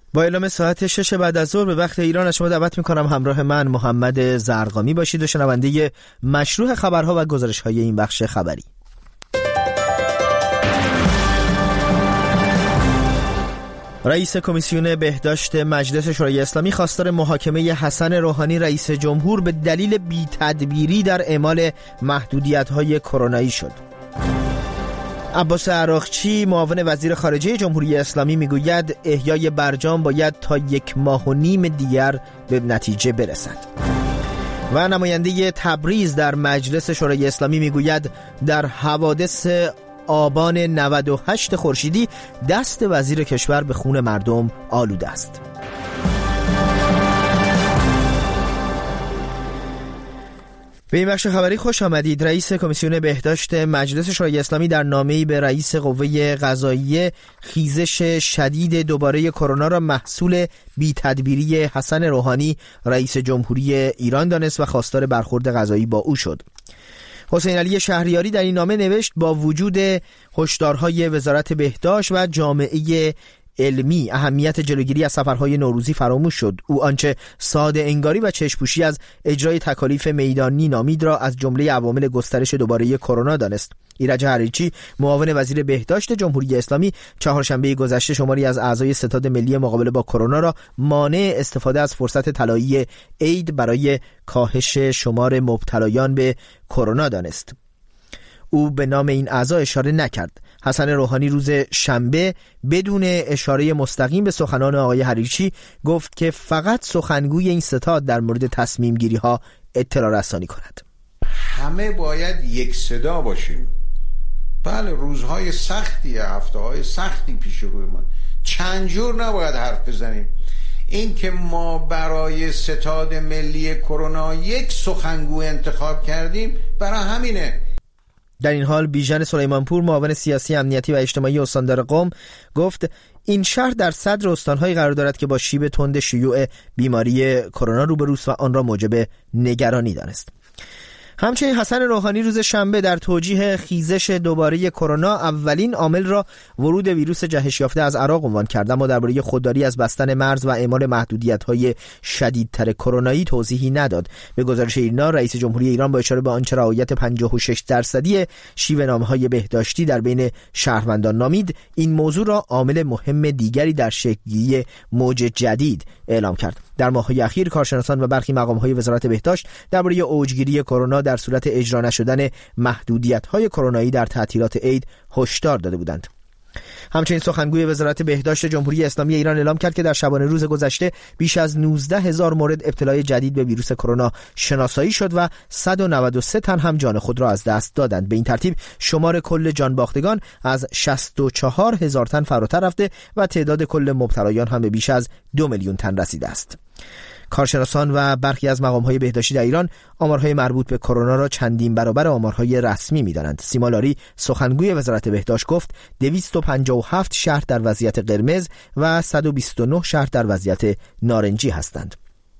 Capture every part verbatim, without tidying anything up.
با اعلام ساعت شش بعد از ظهر به وقت ایران از شما دعوت می‌کنم همراه من محمد زرقامی باشید و شنونده مشروع خبرها و گزارش‌های این بخش خبری. رئیس کمیسیون بهداشت مجلس شورای اسلامی خواستار محاکمه حسن روحانی رئیس جمهور به دلیل بی‌تدبیری در اعمال محدودیت‌های کرونایی شد. عباس عراقچی معاون وزیر خارجه جمهوری اسلامی میگوید احیای برجام باید تا یک ماه و نیم دیگر به نتیجه برسد. و نماینده تبریز در مجلس شورای اسلامی میگوید در حوادث آبان نود و هشت خورشیدی دست وزیر کشور به خون مردم آلوده است. به این بخش خبری خوش آمدید. رئیس کمیسیون بهداشت مجلس شورای اسلامی در نامه‌ای به رئیس قوه قضاییه خیزش شدید دوباره کرونا را محصول بی‌تدبیری حسن روحانی رئیس جمهوری ایران دانست و خواستار برخورد قضایی با او شد. حسین علی شهریاری در این نامه نوشت با وجود هشدارهای وزارت بهداشت و جامعه علمی اهمیت جلوگیری از سفرهای نوروزی فراموش شد. او آنچه ساده انگاری و چشم‌پوشی از اجرای تکالیف میدانی نامید را از جمله عوامل گسترش دوباره کرونا دانست. ایرج حریچی معاون وزیر بهداشت جمهوری اسلامی چهارشنبه گذشته شماری از اعضای ستاد ملی مقابله با کرونا را مانع استفاده از فرصت طلایی عید برای کاهش شمار مبتلایان به کرونا دانست. او به نام این اعضا اشاره نکرد. حسن روحانی روز شنبه بدون اشاره مستقیم به سخنان آقای حریچی گفت که فقط سخنگوی این ستاد در مورد تصمیم گیری ها اطلاع رسانی کند. همه باید یک صدا باشیم. بله روزهای سختی، هفته های سختی پیش روی ما، چند جور نباید حرف بزنیم. این که ما برای ستاد ملی کرونا یک سخنگوی انتخاب کردیم برای همینه. در این حال بیژن سلیمانپور معاون سیاسی امنیتی و اجتماعی استاندار قم گفت این شهر در صدر استان‌هایی قرار دارد که با شیب تند شیوع بیماری کرونا روبروست و آن را موجب نگرانی دانست. همچنین حسن روحانی روز شنبه در توجیه خیزش دوباره کرونا اولین عامل را ورود ویروس جهش یافته از عراق عنوان کرد، اما درباره خودداری از بستن مرز و اعمال محدودیت‌های شدیدتر کرونایی توضیحی نداد. به گزارش ایرنا رئیس جمهوری ایران با اشاره به آنچه رعایت پنجاه و شش درصدی شیوه‌نامه‌های بهداشتی در بین شهروندان نامید، این موضوع را عامل مهم دیگری در شکل‌گیری موج جدید اعلام کرد. در ماه‌های اخیر کارشناسان و برخی مقام‌های وزارت بهداشت درباره اوجگیری کرونا در صورت اجرا نشدن محدودیت‌های کرونایی در تعطیلات عید هشدار داده بودند. همچنین سخنگوی وزارت بهداشت جمهوری اسلامی ایران اعلام کرد که در شبانه روز گذشته بیش از نوزده هزار مورد ابتلای جدید به ویروس کرونا شناسایی شد و صد و نود و سه تن هم جان خود را از دست دادند. به این ترتیب شمار کل جان باختگان از شصت و چهار هزار تن فراتر رفته و تعداد کل مبتلایان هم به بیش از دو میلیون تن رسیده است. کارشناسان و برخی از مقام‌های بهداشتی در ایران آمارهای مربوط به کرونا را چندین برابر آمارهای رسمی می‌دانند. سیما لاری سخنگوی وزارت بهداشت گفت دویست و پنجاه و هفت شهر در وضعیت قرمز و صد و بیست و نه شهر در وضعیت نارنجی هستند.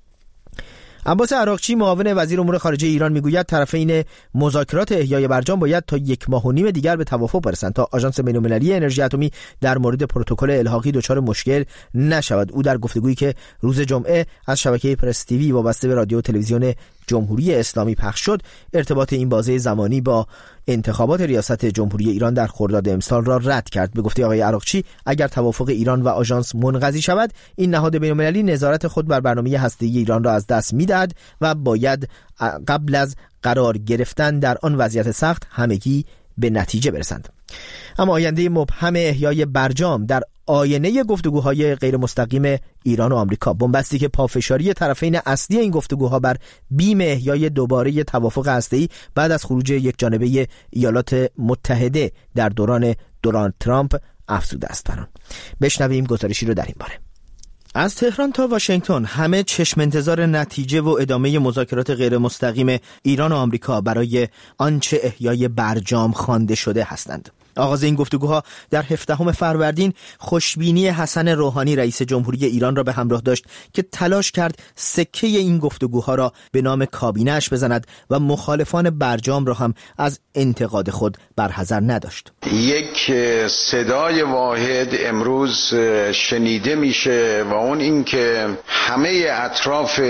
عباس عراقچی معاون وزیر امور خارجه ایران میگوید طرفین مذاکرات احیای برجام باید تا یک ماه و نیم دیگر به توافق برسند تا آژانس بین‌المللی انرژی اتمی در مورد پروتکل الحاقی دچار مشکل نشود. او در گفتگویی که روز جمعه از شبکه پرس تیوی وابسته به رادیو تلویزیون جمهوری اسلامی پخش شد، ارتباط این بازه زمانی با انتخابات ریاست جمهوری ایران در خرداد امسال را رد کرد. به گفته آقای عراقچی اگر توافق ایران و آژانس منقضی شود، این نهاد بین‌المللی نظارت خود بر برنامه هسته‌ای ایران را از دست می‌دهد و باید قبل از قرار گرفتن در آن وضعیت سخت همگی به نتیجه برسند. اما آینده مبهم احیای برجام در آینه گفتگوهای غیر مستقیم ایران و آمریکا، بنبستی که پافشاری طرفین اصلی این گفتگوها بر بیم احیای دوباره توافق هسته‌ای بعد از خروج یک جانبه ایالات متحده در دوران دونالد ترامپ افزوده است. بران بشنویم گزارشی رو در این باره. از تهران تا واشنگتن همه چشم انتظار نتیجه و ادامه مذاکرات غیر مستقیم ایران و آمریکا برای آنچه احیای برجام خوانده شده هستند. آغاز این گفتگوها در هفدهم فروردین خوشبینی حسن روحانی رئیس جمهوری ایران را به همراه داشت که تلاش کرد سکه این گفتگوها را به نام کابینه‌اش بزند و مخالفان برجام را هم از انتقاد خود برحذر نداشت. یک صدای واحد امروز شنیده میشه و اون این که همه اطراف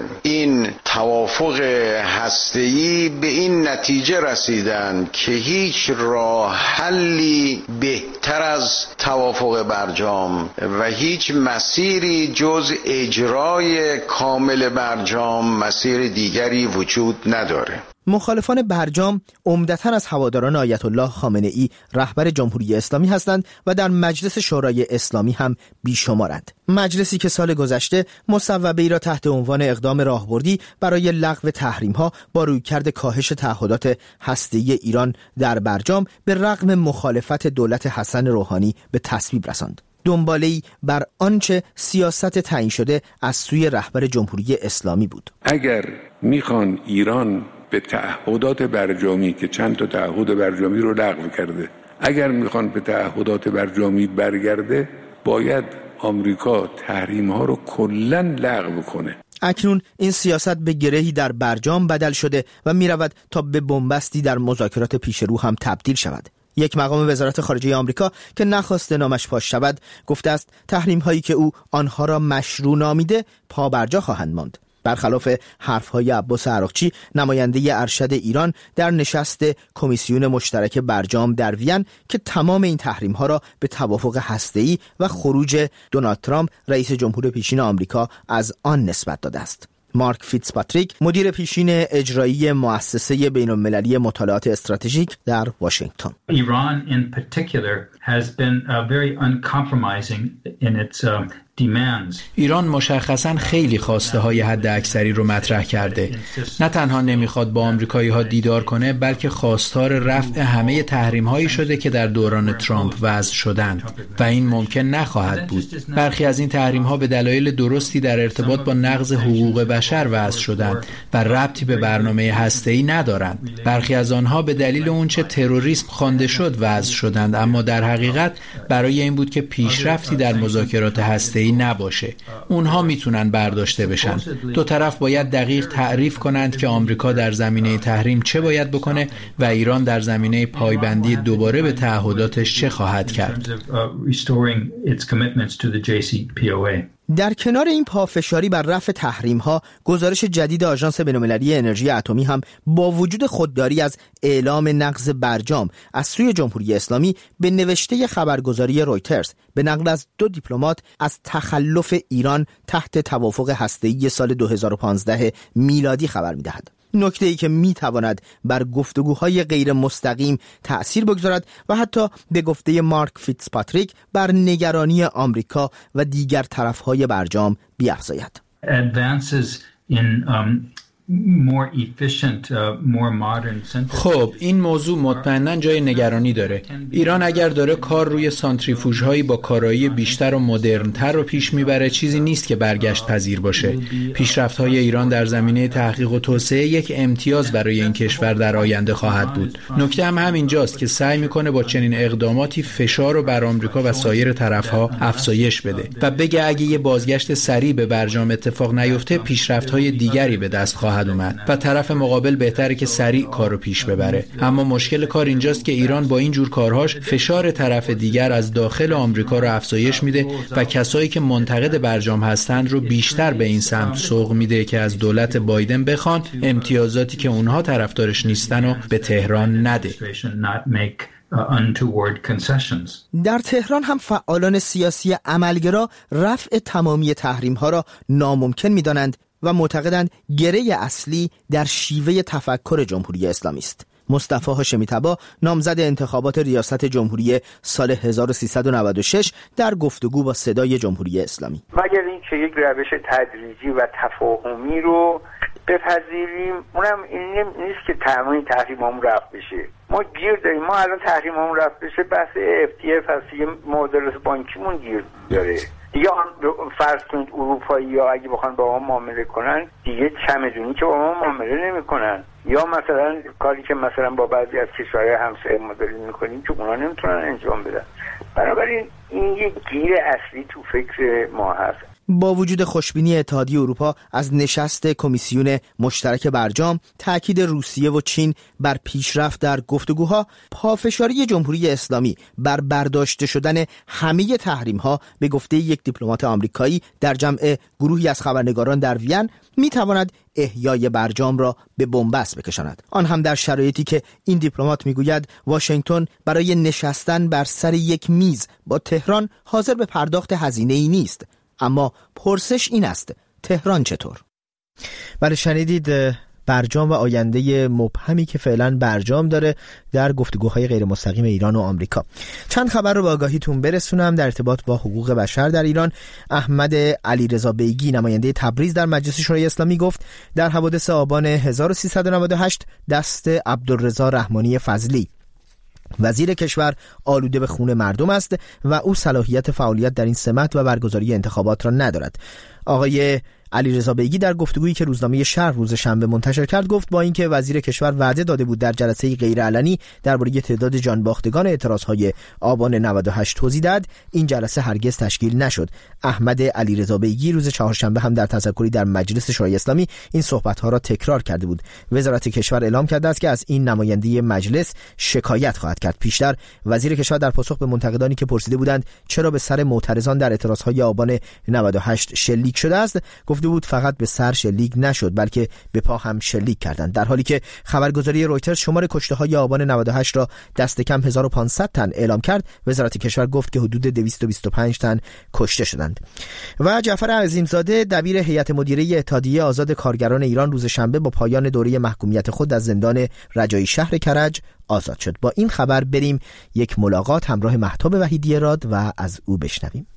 این توافق هسته‌ای به این نتیجه رسیدند که هیچ راه حلی بهتر از توافق برجام و هیچ مسیری جز اجرای کامل برجام مسیر دیگری وجود نداره. مخالفان برجام عمدتاً از هواداران آیت الله خامنه ای رهبر جمهوری اسلامی هستند و در مجلس شورای اسلامی هم بیشمارند. مجلسی که سال گذشته مصوبه‌ای را تحت عنوان اقدام راهبردی برای لغو تحریم‌ها با رویکرد کاهش تعهدات هسته‌ای ایران در برجام به رغم مخالفت دولت حسن روحانی به تصویب رساند. دنباله‌ای بر آنچه سیاست تعیین شده از سوی رهبر جمهوری اسلامی بود. اگر میخوان ایران به تعهدات برجامی که چند تا تعهد برجامی رو لغو کرده، اگر میخوان به تعهدات برجامی برگرده، باید آمریکا تحریم ها رو کلاً لغو کنه. اکنون این سیاست به گرهی در برجام بدل شده و میرود تا به بنبستی در مذاکرات پیش رو هم تبدیل شود. یک مقام وزارت خارجه آمریکا که نخواسته نامش فاش شود گفته است تحریم هایی که او آنها را مشروع نامیده پابرجا خواهند ماند. برخلاف حرفهای عباس عراقچی نماینده ارشد ایران در نشست کمیسیون مشترک برجام در وین که تمام این تحریم‌ها را به توافق هسته‌ای و خروج دونالد ترامپ رئیس جمهور پیشین آمریکا از آن نسبت داده است. مارک فیتزپاتریک مدیر پیشین اجرایی مؤسسه بین‌المللی مطالعات استراتژیک در واشنگتن. Iran in particular has been uh, very uncompromising in its uh, ایران مشخصاً خیلی خواسته های حد اکثری رو مطرح کرده. نه تنها نمیخواد با آمریکایی ها دیدار کنه، بلکه خواستار رفع همه تحریم هایی شده که در دوران ترامپ وضع شدند و این ممکن نخواهد بود. برخی از این تحریم ها به دلایل درستی در ارتباط با نقض حقوق بشر وضع شدند و ربطی به برنامه هسته‌ای ندارند. برخی از آنها به دلیل اونچه تروریسم خوانده شد وضع شدند، اما در حقیقت برای این بود که پیشرفتی در مذاکرات هسته‌ای نباشه. اونها میتونن برداشته بشن. دو طرف باید دقیق تعریف کنند که آمریکا در زمینه تحریم چه باید بکنه و ایران در زمینه پایبندی دوباره به تعهداتش چه خواهد کرد. در کنار این پافشاری بر رفع تحریم‌ها، گزارش جدید آژانس بین‌المللی انرژی اتمی هم با وجود خودداری از اعلام نقض برجام از سوی جمهوری اسلامی به نوشته خبرگزاری رویترز به نقل از دو دیپلمات از تخلف ایران تحت توافق هسته‌ای سال دو هزار و پانزده میلادی خبر می‌دهد. نکته‌ای که می‌تواند بر گفتگوهای غیر مستقیم تأثیر بگذارد و حتی به گفته مارک فیتزپاتریک بر نگرانی آمریکا و دیگر طرف‌های برجام بیفزاید. خب این موضوع مطمئناً جای نگرانی داره. ایران اگر داره کار روی سانتریفوژهایی با کارایی بیشتر و مدرن‌تر رو پیش میبره، چیزی نیست که برگشت پذیر باشه. پیشرفت‌های ایران در زمینه تحقیق و توسعه یک امتیاز برای این کشور در آینده خواهد بود. نکته هم همینجاست که سعی میکنه با چنین اقداماتی فشار رو بر آمریکا و سایر طرف‌ها افزایش بده و بگه اگه یه بازگشت سریع به برجام اتفاق نیفته، پیشرفت‌های دیگری به دست خواهد اومد و طرف مقابل بهتره که سریع کارو پیش ببره. اما مشکل کار اینجاست که ایران با این جور کارهاش فشار طرف دیگر از داخل آمریکا رو افزایش میده و کسایی که منتقد برجام هستند رو بیشتر به این سمت سوق میده که از دولت بایدن بخوان امتیازاتی که اونها طرفدارش نیستن رو به تهران نده. در تهران هم فعالان سیاسی عملگرا رفع تمامی تحریم‌ها را ناممکن می‌دانند و معتقدند گره اصلی در شیوه تفکر جمهوری اسلامی است. مصطفی هاشمی طبا نامزد انتخابات ریاست جمهوری سال هزار و سیصد و نود و شش در گفتگو با صدای جمهوری اسلامی: مگر اینکه یک روش تدریجی و تفاهمی رو بپذیریم، اونم این نیست که تمام تحریم‌هامون رفع بشه. ما گیر داریم، ما الان تحریم‌هامون رفع بشه، بحث اف تی اف هست، یه معادلات بانکیمون گیر داره. یا فرض کنید اروپایی ها اگه بخوان با ما معامله کنن دیگه چمدونی که با ما معامله نمیکنن، یا مثلا کاری که مثلا با بعضی از کشورهای همسایه ما داریم میکنیم که اونا نمیتونن انجام بدن. بنابراین این یک گیر اصلی تو فکر ما هست. با وجود خوشبینی اتحادیه اروپا از نشست کمیسیون مشترک برجام، تاکید روسیه و چین بر پیشرفت در گفتگوها، پافشاری جمهوری اسلامی بر برداشته شدن همه تحریم‌ها به گفته یک دیپلمات آمریکایی در جمع گروهی از خبرنگاران در وین، میتواند احیای برجام را به بنبست بکشاند. آن هم در شرایطی که این دیپلمات میگوید واشنگتن برای نشستن بر سر یک میز با تهران حاضر به پرداخت هزینه‌ای نیست. اما پرسش این است: تهران چطور؟ بله، شنیدید برجام و آینده مبهمی که فعلا برجام داره در گفتگوهای غیر مستقیم ایران و آمریکا. چند خبر رو به آگاهیتون برسونم در ارتباط با حقوق بشر در ایران. احمد علیرضا بیگی، نماینده تبریز در مجلس شورای اسلامی، گفت در حوادث آبان هزار و سیصد و نود و هشت دست عبدالرضا رحمانی فضلی وزیر کشور آلوده به خون مردم است و او صلاحیت فعالیت در این سمت و برگزاری انتخابات را ندارد. آقای علیرضا بیگی در گفتگویی که روزنامه شرق روز شنبه منتشر کرد گفت با اینکه وزیر کشور وعده داده بود در جلسه غیرعلنی درباره تعداد جانباختگان اعتراضهای آبان نود و هشت توضیح داد، این جلسه هرگز تشکیل نشد. احمد علیرضا بیگی روز چهارشنبه هم در تذکری در مجلس شورای اسلامی این صحبت‌ها را تکرار کرده بود. وزارت کشور اعلام کرده است که از این نماینده مجلس شکایت خواهد کرد. پیشتر وزیر کشور در پاسخ به منتقدانی که پرسیده بودند چرا به سر معترضان در اعتراضهای آبان نود و هشت شلیک شده است، گفته بود فقط به سر شلیک نشد بلکه به پا هم شلیک کردند. در حالی که خبرگزاری رویترز شمار کشته‌های آبان نود و هشت را دست کم هزار و پانصد تن اعلام کرد، وزارت کشور گفت که حدود دویست و بیست و پنج تن کشته شدند. و جعفر عظیمزاده، دبیر هیئت مدیره اتحادیه آزاد کارگران ایران، روز شنبه با پایان دوره محکومیت خود از زندان رجایی شهر کرج آزاد شد. با این خبر بریم یک ملاقات همراه مهتاب وحیدی راد و از او بشنویم.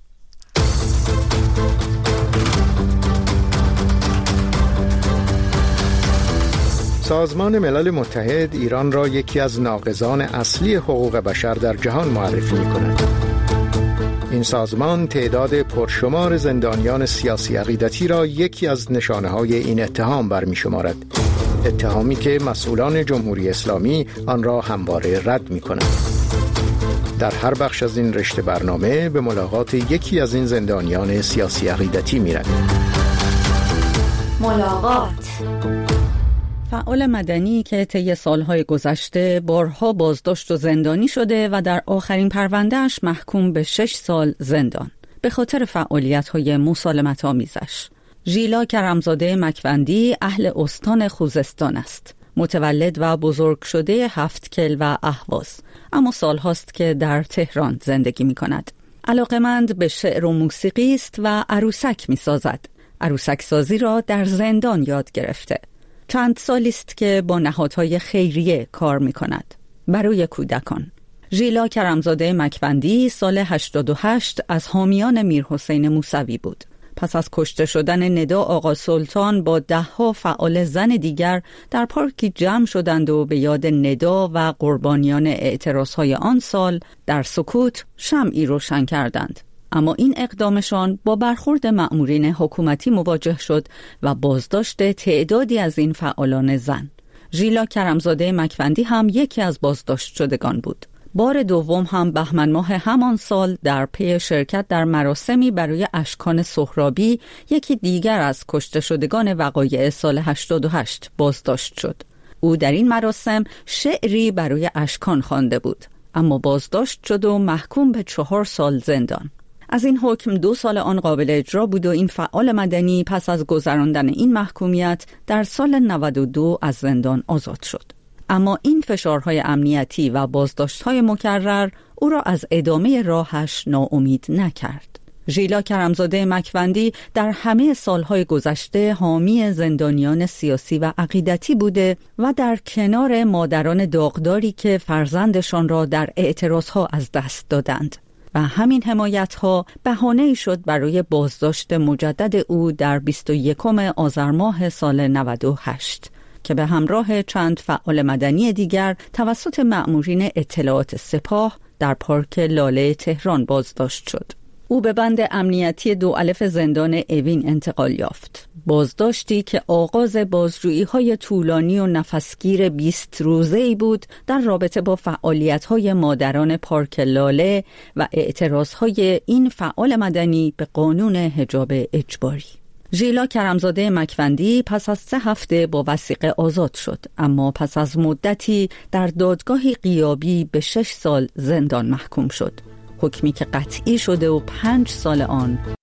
سازمان ملل متحد ایران را یکی از ناقضان اصلی حقوق بشر در جهان معرفی می‌کند. این سازمان تعداد پرشمار زندانیان سیاسی عقیدتی را یکی از نشانه‌های این اتهام برمی‌شمارد. اتهامی که مسئولان جمهوری اسلامی آن را همواره رد می‌کنند. در هر بخش از این رشته برنامه به ملاقات یکی از این زندانیان سیاسی عقیدتی می‌رویم. ملاقات. فعال مدنی که طی سالهای گذشته بارها بازداشت و زندانی شده و در آخرین پروندهش محکوم به شش سال زندان به خاطر فعالیت‌های مسالمت‌آمیزش. ژیلا کرمزاده مکوندی اهل استان خوزستان است. متولد و بزرگ شده هفتکل و اهواز، اما سالهاست که در تهران زندگی می‌کند. علاقه‌مند به شعر و موسیقی است و عروسک می‌سازد. عروسک سازی را در زندان یاد گرفته. چند سالی است که با نهادهای خیریه کار می‌کند برای کودکان. ژیلا کرمزاده مکوندی سال هشتاد و هشت از حامیان میرحسین موسوی بود. پس از کشته شدن ندا آقا سلطان با ده‌ها فعال زن دیگر در پارکی جمع شدند و به یاد ندا و قربانیان اعتراضهای آن سال در سکوت شمعی روشن کردند. اما این اقدامشان با برخورد مأمورین حکومتی مواجه شد و بازداشت تعدادی از این فعالان زن. ژیلا کرمزاده مکوندی هم یکی از بازداشت شدگان بود. بار دوم هم بهمن ماه همان سال در پی شرکت در مراسمی برای اشکان سهرابی، یکی دیگر از کشته شدگان وقایع سال هشتاد و هشت بازداشت شد. او در این مراسم شعری برای اشکان خوانده بود، اما بازداشت شد و محکوم به چهار سال زندان. از این حکم دو سال آن قابل اجرا بود و این فعال مدنی پس از گذراندن این محکومیت در سال نود و دو از زندان آزاد شد. اما این فشارهای امنیتی و بازداشت‌های مکرر او را از ادامه راهش ناامید نکرد. ژیلا کرمزاده مکوندی در همه سالهای گذشته حامی زندانیان سیاسی و عقیدتی بوده و در کنار مادران داغداری که فرزندشان را در اعتراضها از دست دادند و همین حمایت‌ها بهانه‌ای شد برای بازداشت مجدد او در بیست و یکم آذر ماه سال نود و هشت که به همراه چند فعال مدنی دیگر توسط مأمورین اطلاعات سپاه در پارک لاله تهران بازداشت شد. او به بند امنیتی دو الف زندان اوین انتقال یافت. بازداشتی که آغاز بازجویی‌های طولانی و نفسگیر بیست روزه‌ای بود در رابطه با فعالیت‌های مادران پارک لاله و اعتراض‌های این فعال مدنی به قانون حجاب اجباری. ژیلا کرمزاده مکوندی پس از سه هفته با وثیقه آزاد شد، اما پس از مدتی در دادگاهی غیابی به شش سال زندان محکوم شد. حکمی که قطعی شده و پنج سال آن